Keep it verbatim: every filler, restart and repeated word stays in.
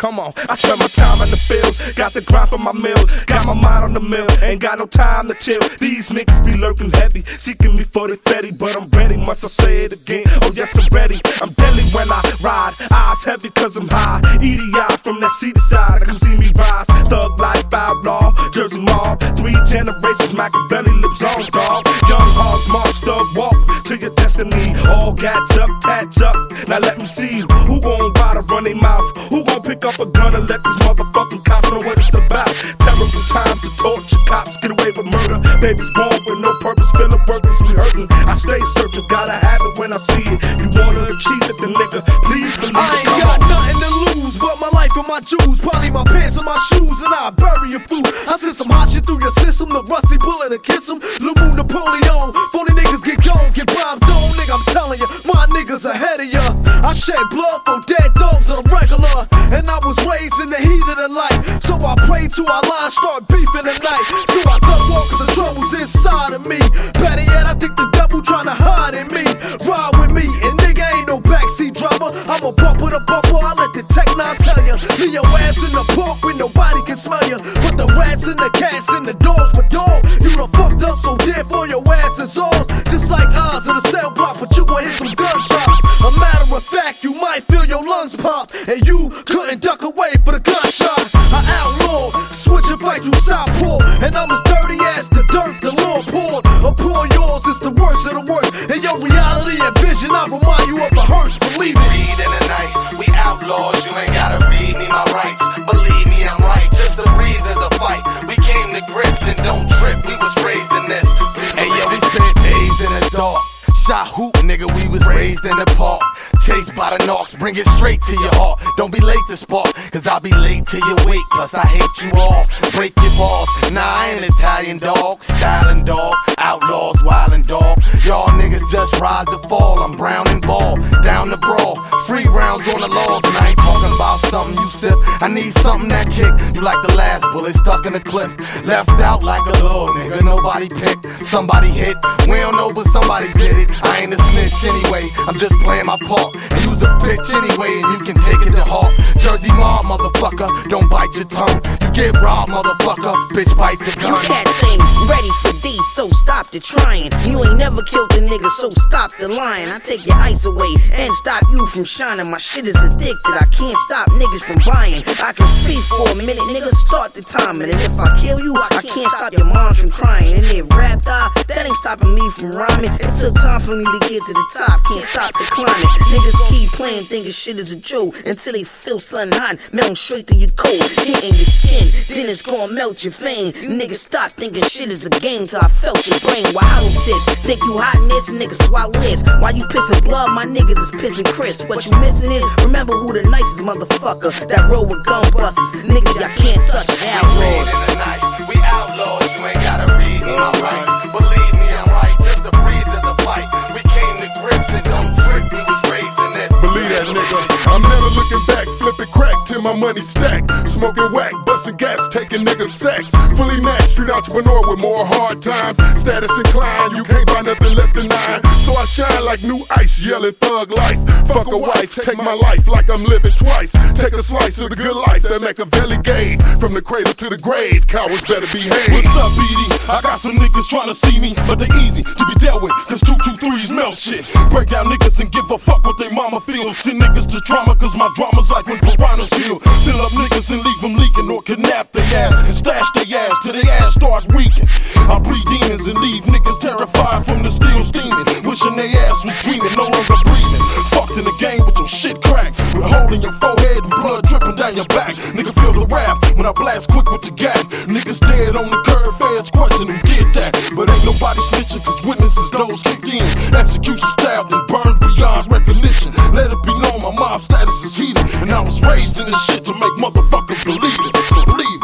come on. I spend my time in the fields, got the grind for my meals, got my mind on the mill, ain't got no time to chill. These niggas be lurking heavy, seeking me for the fetty, but I'm ready, must I say it again? Oh yes, I'm ready. I'm deadly when I ride, eyes heavy cause I'm high. E D I from that city side, come see me rise. Thug life, outlaw, Jersey mob, three generations, Machiavelli lives on, dog. Young hogs march, thug walk to your destiny. All gats up, tats up. Now let me see who gon' ride or run their mouth. Who gon' pick up a gun and let these motherfucking cops know what it's about. Terrible times to torture cops, get away with murder. Babies born with no purpose, feeling worthlessly hurting. I stay searching, gotta have it when I see it. You wanna achieve it, then nigga, please believe I it. ain't got nothing to lose but my life and my jewels. Probably my pants and my shoes, and I'll bury a fool. I send some hot shit through your system, the rusty bullet and kiss him. Lou Napoleon, phony niggas get gone, get bombed on, nigga, I'm telling ya, my niggas ahead of ya. I shed blood for dead dogs on a regular, and I was raised in the heat of the light. So I pray to Allah, start beefing at night. So I thug walk cause the trouble's inside of me. Better yet, I think the devil tryna hide in me. Ride with me, and nigga ain't no backseat driver. I'm a bumper to bumper, I let the tech nine tell ya. Leave your ass in the park where nobody can smell ya. Put the rats and the cats and the dogs, but dog, you done fucked up, so therefore your ass is ours. Just like Oz in a cell block, but you gon' hit some gunshots. A matter of fact, you might feel your lungs pop, and you couldn't duck away for the gunshot. I outlaw, switch and fight you southpaw, and I'm as dirty as the dirt the Lord poured. A pour yours is the worst of the worst, and your reality and vision, I remind you of a hearse, believe it. Read in the night, we outlaws, you ain't gotta read me my rights. Believe me, I'm right, just to breathe is a fight. We came to grips and don't trip, we was raised in this. Hey yo, we spent days in the dark. Shot hoop, nigga, we was raised in the park. Chased by the knocks, bring it straight to your heart. Don't be late to spark, cause I'll be late to your wake. Plus I hate you all, break your balls. Nah, I ain't Italian dog, styling dog, outlaws, wildin' dog. Y'all niggas just rise to fall, I'm brown and ball, down the brawl. Free rounds on the logs, and I ain't talking about something you sip. I need something that kick, you like the last bullet stuck in the clip. Left out like a little nigga, nobody picked, somebody hit. We don't know but somebody did it. I ain't a snitch anyway, I'm just playing my part. And you's a bitch anyway, and you can take it to heart. Jersey mob, motherfucker, don't bite your tongue. You get robbed, motherfucker, bitch, bite the gun. You cats ain't ready for these, so stop the trying. You ain't never killed a nigga, so stop the lying. I take your ice away and stop you from shining. My shit is addicted, I can't stop niggas from buying. I can feed for a minute, nigga, start the timing. And if I kill you, I can't stop your mom from crying. And if rap die, that ain't stopping me from rhyming. It took time for me to get to the top, can't stop the climbing. Niggas keep playing, thinking shit is a joke, until they feel something hot, melting straight through your coat, hitting your skin, then it's gonna melt your vein. Niggas stop thinking shit is a game till I felt your brain. Why hollow tips, think you hot in this, niggas swallow this. Why you pissing blood, my niggas is pissing Chris. What you missing is, remember who the nicest motherfucker that roll with gun busters. Niggas y'all can't touch, outlaws. In the night, we outlaws, you ain't gotta read me my rights. Believe me, I'm right, just to breathe is a fight. We came to grips and don't trip, we was raised in this. Believe that, nigga. I'm never looking back, flipping crack till my money stack. Smoking whack, busting gas, taking niggas sex. Fully matched, street entrepreneur with more hard times. Status inclined, you can't buy nothing less than nine. So I shine like new ice, yelling thug life. Fuck a wife, take my life like I'm living twice. Take a slice of the good life that Machiavelli gave. From the cradle to the grave, cowards better behave. What's up, B D? I got some niggas tryna see me, but they easy to be dealt with, cause two two threes melt shit. Break down niggas and give a fuck what they mama feels. Send niggas to trauma, cause my drama's like when piranhas kill. Fill up niggas and leave them leaking, or kidnap they ass and stash they ass till they ass start reeking. I breed demons and leave niggas terrified from the steel steaming, wishing they ass was dreaming, no longer breathing. Fucked in the game with your shit cracked, with a hole in your forehead and blood dripping down your back. Nigga feel the wrath when I blast quick with the gap. Niggas dead on the curb, feds question who did that, but ain't nobody snitching, cause witnesses those kicked in. Execution stabbed and burned beyond recognition. Let it be known my mob status is heated, and I was raised in this shit to make motherfuckers believe it. So leave it.